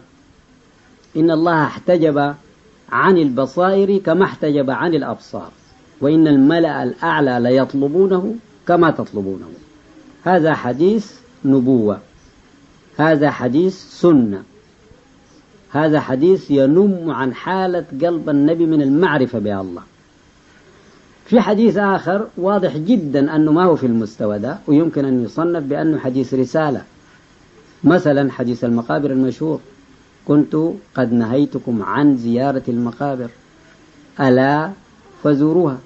إن الله احتجب عن البصائر كما احتجب عن الأبصار، وإن الملأ الأعلى ليطلبونه كما تطلبونه. هذا حديث نبوة، هذا حديث سنة، هذا حديث ينم عن حالة قلب النبي من المعرفة بالله. في حديث آخر واضح جدا أنه ما هو في المستوى ده، ويمكن أن يصنف بأنه حديث رسالة، مثلا حديث المقابر المشهور: كنت قد نهيتكم عن زيارة المقابر ألا فزوروها.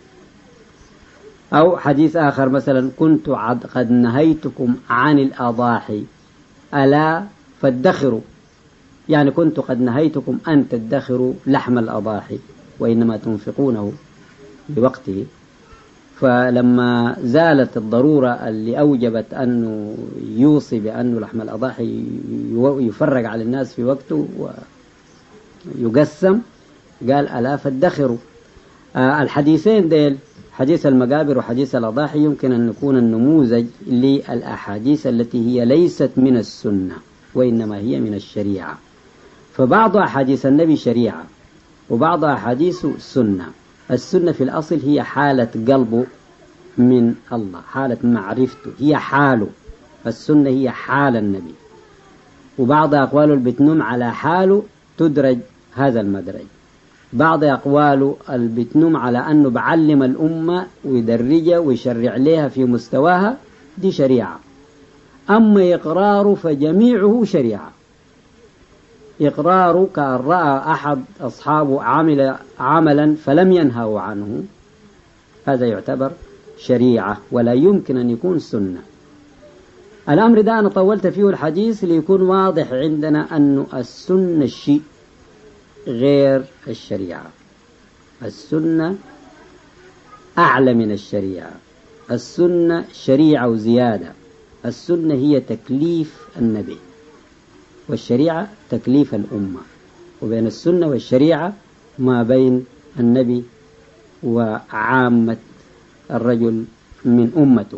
أو حديث آخر مثلا: كنت قد نهيتكم عن الأضاحي ألا فادخروا، يعني كنت قد نهيتكم أن تدخروا لحم الأضاحي وإنما تنفقونه بوقته. فلما زالت الضرورة اللي أوجبت أنه يوصي بأنه لحم الأضاحي يفرق على الناس في وقته ويقسم، قال ألا فادخروا. آه الحديثين ديل، حديث المقابر وحديث الأضاحي، يمكن أن يكون النموذج للأحاديث التي هي ليست من السنة وإنما هي من الشريعة. فبعض أحاديث النبي شريعة وبعض أحاديث سنة. السنة في الأصل هي حالة قلبه من الله، حالة معرفته، هي حاله. السنة هي حال النبي، وبعض أقواله البتنم على حاله تدرج هذا المدرج. بعض أقواله البتنم على أنه بعلم الأمة ويدرجها ويشرع لها في مستواها، دي شريعة. أما إقراره فجميعه شريعة. إقراره كأن رأى أحد أصحابه عمل عملا فلم ينهوا عنه، هذا يعتبر شريعة ولا يمكن أن يكون سنة. الأمر ده أنا طولت فيه الحديث ليكون واضح عندنا أن السنة شيء غير الشريعة. السنة أعلى من الشريعة، السنة شريعة وزيادة. السنة هي تكليف النبي، والشريعة تكليف الأمة، وبين السنة والشريعة ما بين النبي وعامة الرجل من أمته.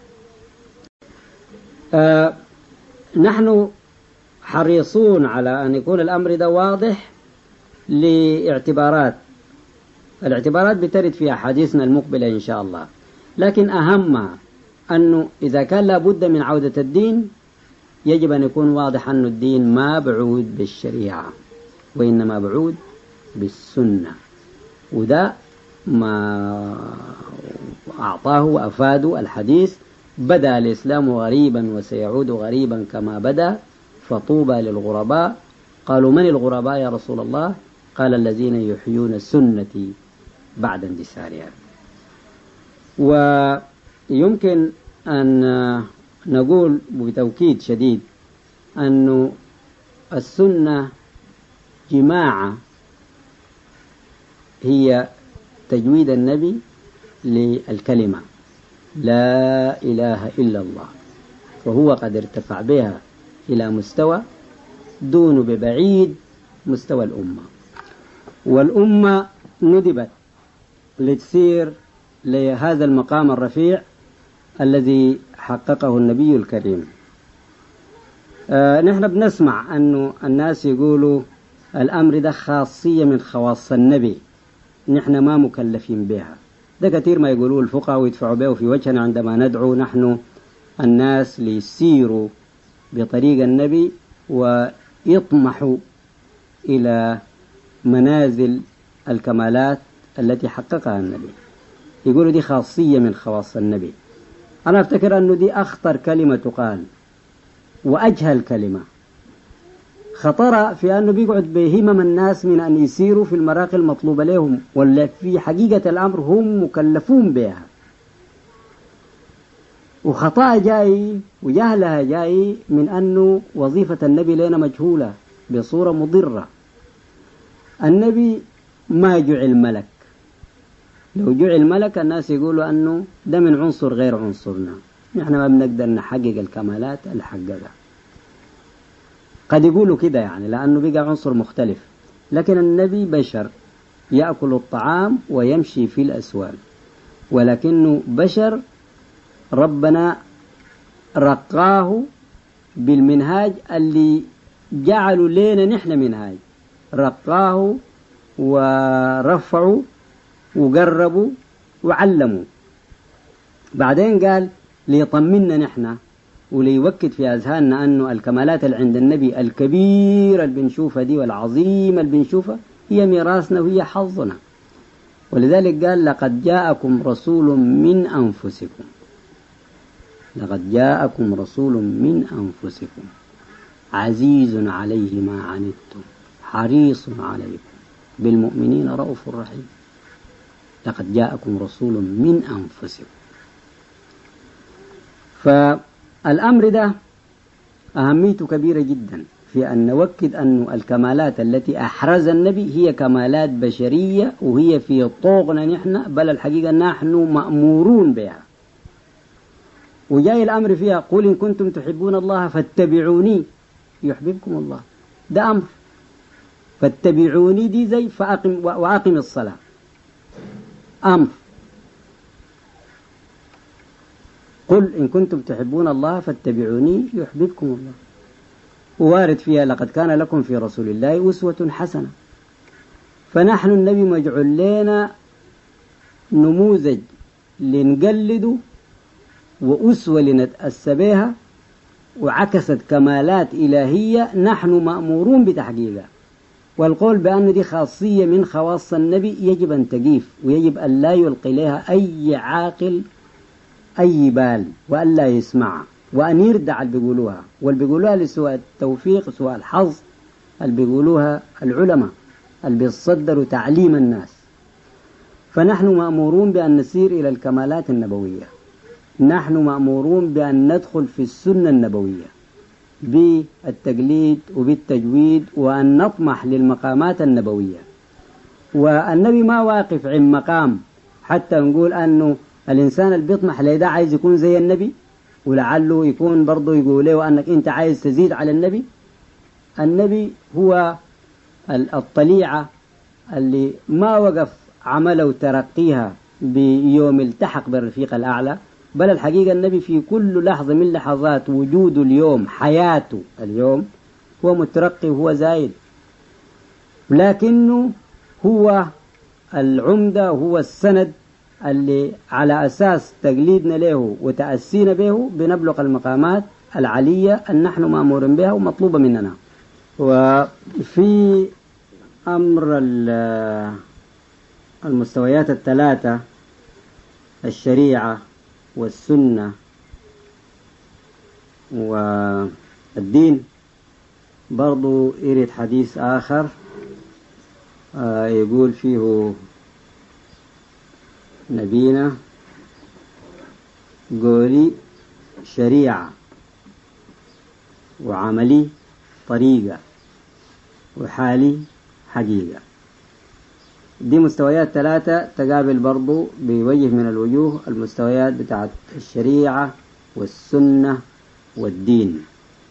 آه نحن حريصون على أن يكون الأمر ده واضح لاعتبارات. الاعتبارات بترد في أحاديثنا المقبلة إن شاء الله، لكن أهمها أنه إذا كان لابد من عودة الدين يجب أن يكون واضح أن الدين ما بعود بالشريعة وإنما بعود بالسنة، وده ما أعطاه وأفاده الحديث: بدأ الإسلام غريبا وسيعود غريبا كما بدأ فطوبى للغرباء. قالوا: من الغرباء يا رسول الله؟ قال: الذين يحيون سنتي بعد اندثارها. ويمكن أن نقول بتوكيد شديد أن السنة جماعة هي تجويد النبي للكلمة لا إله إلا الله، وهو قد ارتفع بها إلى مستوى دون ببعيد مستوى الأمة. والأمة ندبت لتسير لهذا المقام الرفيع الذي حققه النبي الكريم. آه نحن بنسمع أنه الناس يقولوا الأمر ده خاصية من خواص النبي، نحن ما مكلفين بها. ده كثير ما يقولوا الفقهاء ويدفعوا به في وجهنا عندما ندعو نحن الناس ليسيروا بطريق النبي ويطمحوا إلى منازل الكمالات التي حققها النبي. يقولوا دي خاصية من خواص النبي. أنا أفتكر أنه دي أخطر كلمة تقال وأجهل كلمة. خطر في أنه بيقعد بهمم الناس من أن يسيروا في المراقي المطلوبة لهم، ولا في حقيقة الأمر هم مكلفون بها. وخطأ جاي وجهلها جاي من أنه وظيفة النبي لنا مجهولة بصورة مضرة. النبي ما جعل ملك، لو جعل ملك الناس يقولوا أنه ده من عنصر غير عنصرنا. نحن ما بنقدر نحقق الكمالات اللي حققها. قد يقولوا كده يعني لأنه بقى عنصر مختلف، لكن النبي بشر يأكل الطعام ويمشي في الأسواق، ولكنه بشر ربنا رقاه بالمنهاج اللي جعلوا لنا نحن منهاج، رقاه ورفعوا وقربوا وعلموا. بعدين قال ليطمنا نحن وليوكد في أذهاننا أنه الكمالات اللي عند النبي الكبيرة اللي بنشوفها دي والعظيمة اللي بنشوفها هي ميراثنا وهي حظنا. ولذلك قال لقد جاءكم رسول من أنفسكم، لقد جاءكم رسول من أنفسكم عزيز عليه ما عنتم حريص عليكم بالمؤمنين رؤوف رحيم. لقد جاءكم رسول من أنفسكم. فالأمر ده أهميته كبيرة جدا في أن نوكد أن الكمالات التي أحرز النبي هي كمالات بشرية وهي في طوقنا نحن، بل الحقيقة نحن مأمورون بها. وجاي الأمر فيها قل إن كنتم تحبون الله فاتبعوني يحببكم الله، ده أمر. فاتبعوني دي زي فأقم وأقم الصلاة أمر. قل إن كنتم تحبون الله فاتبعوني يحببكم الله. ووارد فيها لقد كان لكم في رسول الله أسوة حسنة. فنحن النبي مجعول لنا نموذج لنقلده وأسوة لنتأسى بها، وعكست كمالات إلهية نحن مأمورون بتحقيقها. والقول بأن دي خاصية من خواص النبي يجب أن تقيف، ويجب أن لا يلقي لها أي عاقل أي بال، وأن لا يسمع، وأن يردع اللي بيقولوها، واللي بيقولوها لسوء التوفيق سوء الحظ، اللي بيقولوها العلماء اللي بيصدروا تعليم الناس. فنحن مأمورون بأن نسير إلى الكمالات النبوية، نحن مأمورون بأن ندخل في السنة النبوية بالتقليد وبالتجويد، وأن نطمح للمقامات النبوية. والنبي ما واقف عند مقام حتى نقول أنه الإنسان اللي بيطمح لده عايز يكون زي النبي، ولعله يكون برضه يقول له أنك أنت عايز تزيد على النبي. النبي هو الطليعة اللي ما وقف عمله وترقيها بيوم التحق بالرفيق الأعلى، بل الحقيقة النبي في كل لحظة من لحظات وجوده اليوم، حياته اليوم، هو مترقي وهو زايد، لكنه هو العمدة وهو السند اللي على أساس تقليدنا له وتأسينا به بنبلغ المقامات العالية أن نحن مأمورين بها ومطلوبة مننا. وفي أمر المستويات الثلاثة، الشريعة والسنة والدين، برضو يريد حديث آخر يقول فيه نبينا قولي شريعة وعملي طريقة وحالي حقيقة. دي مستويات ثلاثة تقابل برضو بوجه من الوجوه المستويات بتاعت الشريعة والسنة والدين.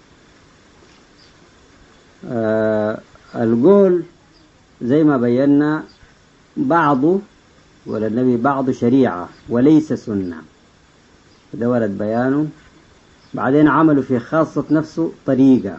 آه القول زي ما بينا بعضه وللنبي بعض شريعة وليس سنة، ده ورد بيانه. بعدين عملوا في خاصة نفسه طريقة،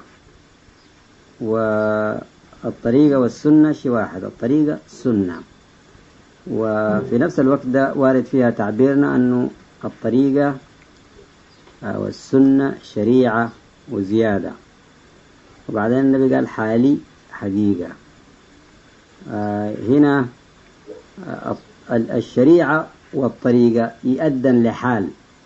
والطريقة والسنة شيء واحد، الطريقة سنة. وفي نفس الوقت ده وارد فيها تعبيرنا أنه الطريقة والسنة شريعة وزيادة. وبعدين النبي قال حالي حقيقة. هنا الشريعة والطريقة يؤدن لحال،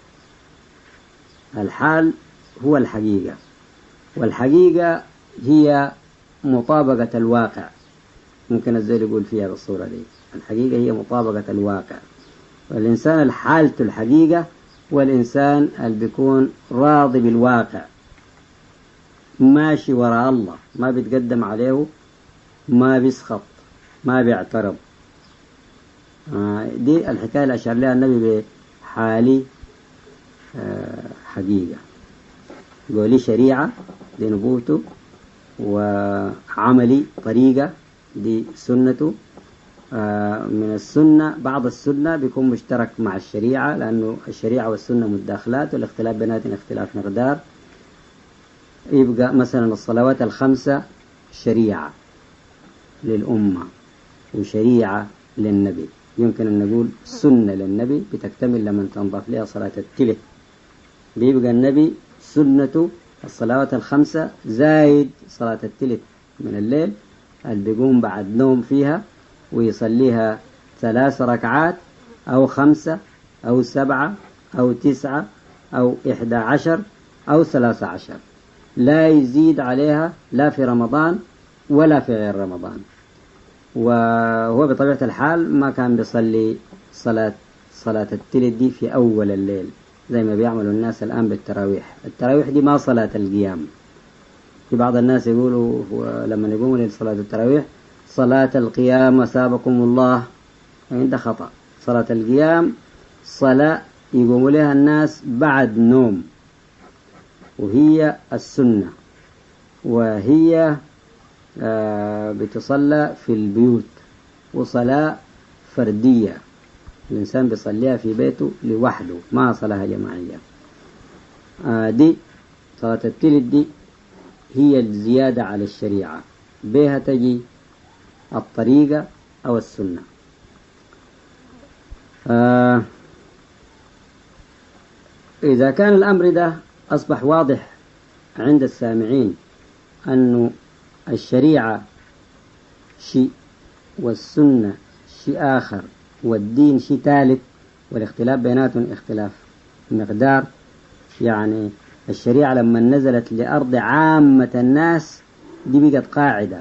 الحال هو الحقيقة، والحقيقة هي مطابقة الواقع. ممكن الزول يقول فيها بالصورة دي، الحقيقة هي مطابقة الواقع. والإنسان الحالة الحقيقة والإنسان اللي بيكون راضي بالواقع، ماشي وراء الله، ما بيتقدم عليه، ما بيسخط، ما بيعترض. دي الحكاية اللي أشار لها النبي بحالي حقيقة. قولي شريعة دي نبوته، وعملي طريقة دي سنته. من السنة بعض السنة بيكون مشترك مع الشريعة، لأنه الشريعة والسنة متداخلات والاختلاف بيناتهم اختلاف مقدار. يبقى مثلا الصلوات الخمسة شريعة للأمة وشريعة للنبي، يمكن أن نقول سنة للنبي بتكتمل لمن تنضاف لها صلاة التلت. بيبقى النبي سنته الصلوات الخمسة زايد صلاة التلت من الليل اللي بيقوم بعد نوم فيها ويصليها ثلاث ركعات أو خمسة أو سبعة أو تسعة أو إحدى عشر أو ثلاثة عشر، لا يزيد عليها لا في رمضان ولا في غير رمضان. وهو بطبيعة الحال ما كان بيصلي صلاة صلاة التلت دي في أول الليل زي ما بيعملوا الناس الآن بالتراويح. التراويح دي ما صلاة القيام. في بعض الناس يقولوا لما يقوموا لصلاة التراويح صلاة القيام وثابكم الله، عند خطأ. صلاة القيام صلاة يقوموا لها الناس بعد نوم، وهي السنة، وهي بتصلى في البيوت، وصلاة فردية الإنسان بيصليها في بيته لوحده، ما صلاة جماعية. دي صلاة التلت دي هي الزيادة على الشريعة، بها تجي الطريقة أو السنة. إذا كان الأمر ده أصبح واضح عند السامعين أن الشريعة شيء والسنة شيء آخر والدين شيء ثالث، والاختلاف بيناتهم اختلاف مقدار، يعني الشريعة لما نزلت لأرض عامة الناس دي بقت قاعدة،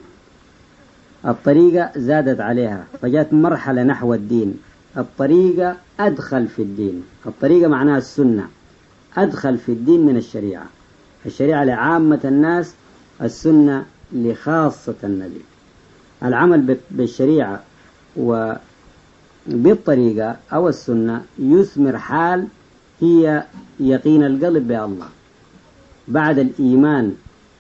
الطريقة زادت عليها فجاءت مرحلة نحو الدين، الطريقة أدخل في الدين، الطريقة معناها السنة أدخل في الدين من الشريعة. الشريعة لعامة الناس، السنة لخاصة النبي. العمل بالشريعة وبالطريقة أو السنة يثمر حال هي يقين القلب بالله. بعد الإيمان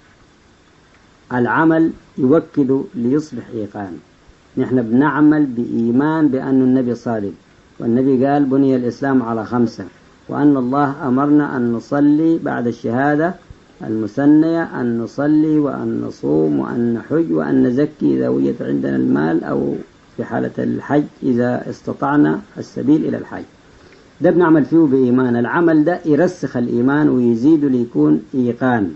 العمل يوكد ليصبح إيقان. نحن بنعمل بإيمان بأن النبي صادق، والنبي قال بني الإسلام على خمسة، وأن الله أمرنا أن نصلي بعد الشهادة المثنية، أن نصلي وأن نصوم وأن نحج وأن نزكي إذا وجد عندنا المال، أو في حالة الحج إذا استطعنا السبيل إلى الحج. ده بنعمل فيه بإيمان. العمل ده يرسخ الإيمان ويزيد ليكون إيقان،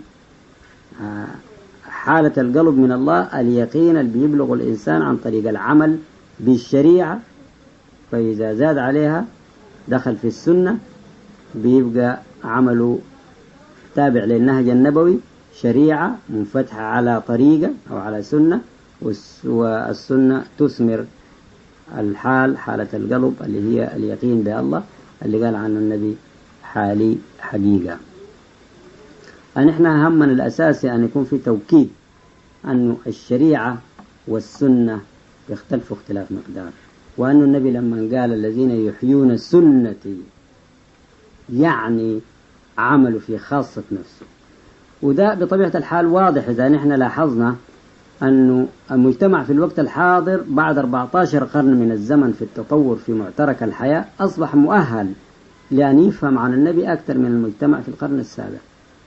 حالة القلب من الله، اليقين اللي بيبلغ الإنسان عن طريق العمل بالشريعة. فإذا زاد عليها دخل في السنة بيبقى عمله تابع للنهج النبوي، شريعة منفتحة على طريقة أو على سنة، والسنة تثمر الحال حالة القلب اللي هي اليقين بالله اللي قال عنه النبي حالي حقيقة. أن إحنا همنا الأساسي أن يكون في توكيد أن الشريعة والسنة يختلفوا اختلاف مقدار، وأن النبي لما قال الذين يحيون سنتي يعني عملوا في خاصة نفسه. وده بطبيعة الحال واضح إذا نحن لاحظنا أنه المجتمع في الوقت الحاضر بعد أربعة عشر قرن من الزمن في التطور في معترك الحياة أصبح مؤهل لأن يفهم عن النبي أكثر من المجتمع في القرن السابع،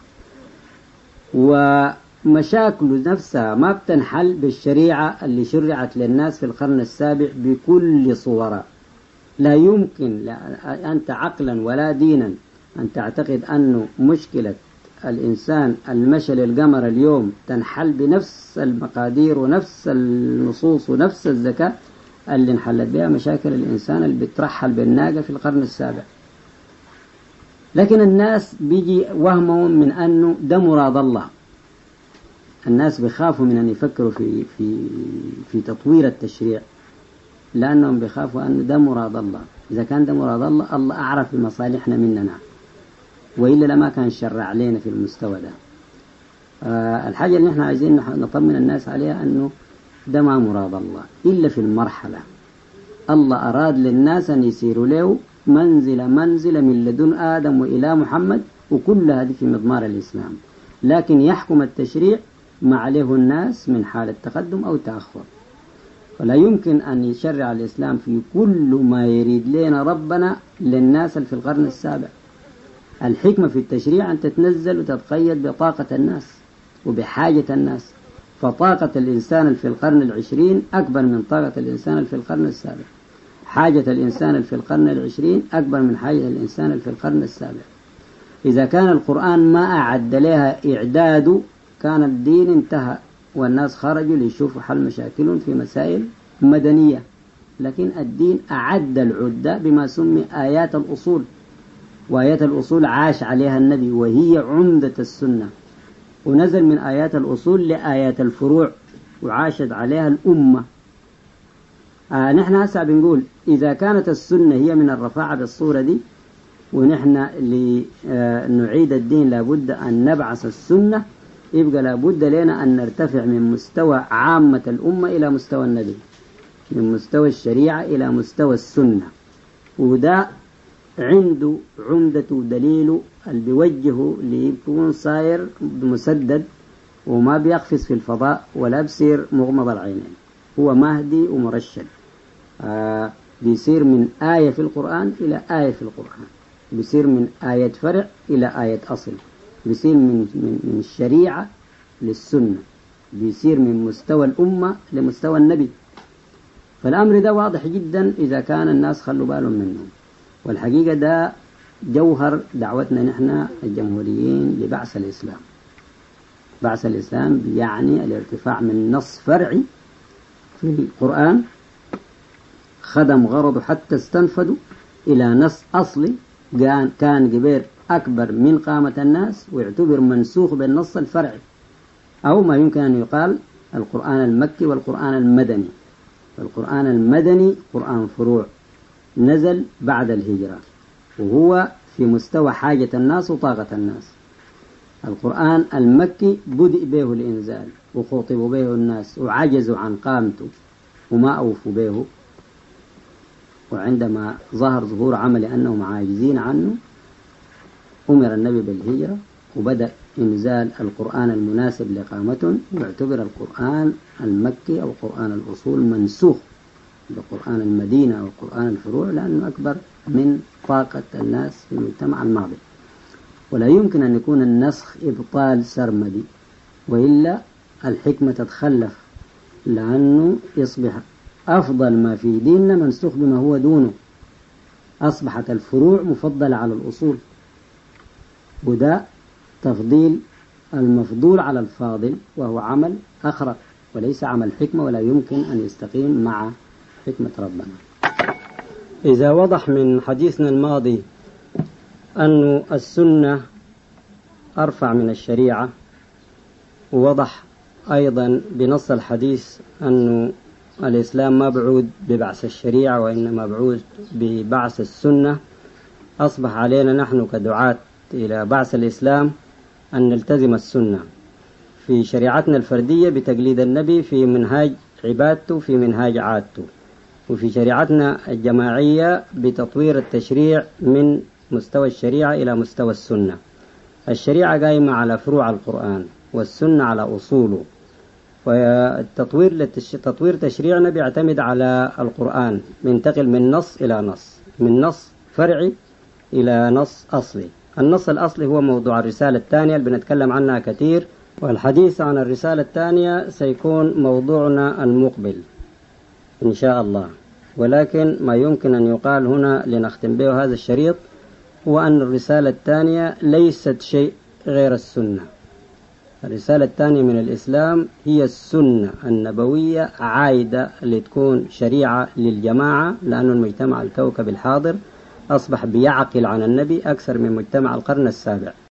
ومشاكل نفسها ما بتنحل بالشريعة اللي شرعت للناس في القرن السابع بكل صورها. لا يمكن لا أنت عقلا ولا دينا أن تعتقد أنه مشكلة الإنسان المشي للقمر اليوم تنحل بنفس المقادير ونفس النصوص ونفس الذكاء اللي انحلت بها مشاكل الإنسان اللي بترحل بالناقة في القرن السابع. لكن الناس بيجي وهمهم من أنه ده مراد الله. الناس بيخافوا من أن يفكروا في في في تطوير التشريع، لأنهم بيخافوا أنه ده مراد الله. إذا كان ده مراد الله، الله أعرف بمصالحنا مننا، وإلا لما كان شرع علينا في المستوى ده. آه الحاجة اللي نحن عايزين نطمن الناس عليها أنه ده ما مراد الله إلا في المرحلة. الله أراد للناس أن يسيروا له منزلة منزلة من لدن آدم وإلى محمد، وكل هذه في مضمار الإسلام. لكن يحكم التشريع ما عليه الناس من حالة تقدم أو تأخر. ولا يمكن أن يشرع الإسلام في كل ما يريد لنا ربنا للناس في القرن السابع. الحكمة في التشريع أن تتنزل وتتقيد بطاقة الناس وبحاجة الناس. فطاقة الإنسان في القرن العشرين أكبر من طاقة الإنسان في القرن السابع. حاجة الإنسان في القرن العشرين أكبر من حاجة الإنسان في القرن السابع. إذا كان القرآن ما أعد لها إعداد كان الدين انتهى والناس خرجوا ليشوفوا حل مشاكلهم في مسائل مدنية. لكن الدين أعد العدة بما سمي آيات الأصول، وآيات الأصول عاش عليها النبي وهي عمدة السنة، ونزل من آيات الأصول لآيات الفروع وعاشت عليها الأمة. آه نحن هسه بنقول إذا كانت السنة هي من الرفاعة بالصورة دي، ونحن لنعيد الدين لابد أن نبعث السنة، يبقى لابد لنا أن نرتفع من مستوى عامة الأمة إلى مستوى النبي، من مستوى الشريعة إلى مستوى السنة. وده عنده عمدة دليل اللي بيوجهه ليكون صاير مسدد وما بيقفز في الفضاء ولا بصير مغمض العينين. هو مهدي ومرشد، آه بيصير من آية في القرآن إلى آية في القرآن، بيصير من آية فرع إلى آية أصل، بيصير من, من, من الشريعة للسنة، بيصير من مستوى الأمة لمستوى النبي. فالأمر ده واضح جدا إذا كان الناس خلوا بالهم منه. والحقيقة ده جوهر دعوتنا نحن الجمهوريين لبعث الإسلام. بعث الإسلام يعني الارتفاع من نص فرعي في القرآن خدم غرضه حتى استنفدوا إلى نص أصلي كان كبير أكبر من قامة الناس ويعتبر منسوخ بالنص الفرعي، أو ما يمكن أن يقال القرآن المكي والقرآن المدني. فالقرآن المدني قرآن فروع نزل بعد الهجرة وهو في مستوى حاجة الناس وطاقة الناس. القرآن المكي بدأ به الإنزال وخاطبوا به الناس وعجزوا عن قامته وما أوفوا به، وعندما ظهر ظهور عمل أنهم عاجزين عنه أمر النبي بالهجرة وبدأ إنزال القرآن المناسب لقامته، ويعتبر القرآن المكي أو قرآن الأصول منسوخ بقرآن المدينة أو قرآن الفروع لأنه أكبر من طاقة الناس في المجتمع الماضي. ولا يمكن أن يكون النسخ إبطال سرمدي، وإلا الحكمة تتخلف، لأنه يصبح أفضل ما في ديننا منسوخ بما هو دونه. أصبحت الفروع مفضلة على الأصول، وده تفضيل المفضول على الفاضل، وهو عمل أخرق وليس عمل حكمة، ولا يمكن أن يستقيم مع حكمة ربنا. إذا وضح من حديثنا الماضي أن السنة أرفع من الشريعة، ووضح أيضا بنص الحديث أن الإسلام مبعوث ببعث الشريعة وإنما مبعوث ببعث السنة، أصبح علينا نحن كدعاة إلى بعث الإسلام أن نلتزم السنة في شريعتنا الفردية بتقليد النبي في منهاج عبادته في منهاج عادته، وفي شريعتنا الجماعية بتطوير التشريع من مستوى الشريعة إلى مستوى السنة. الشريعة قائمة على فروع القرآن والسنة على أصوله، والتطوير لتش... تطوير تشريعنا بيعتمد على القرآن، بينتقل من نص إلى نص، من نص فرعي إلى نص أصلي. النص الأصلي هو موضوع الرسالة الثانية اللي بنتكلم عنها كثير، والحديث عن الرسالة الثانية سيكون موضوعنا المقبل إن شاء الله. ولكن ما يمكن أن يقال هنا لنختم به هذا الشريط هو أن الرسالة الثانية ليست شيء غير السنة. الرسالة الثانية من الإسلام هي السنة النبوية عايدة لتكون شريعة للجماعة، لأن المجتمع الكوكب الحاضر أصبح بيعقل عن النبي أكثر من مجتمع القرن السابع.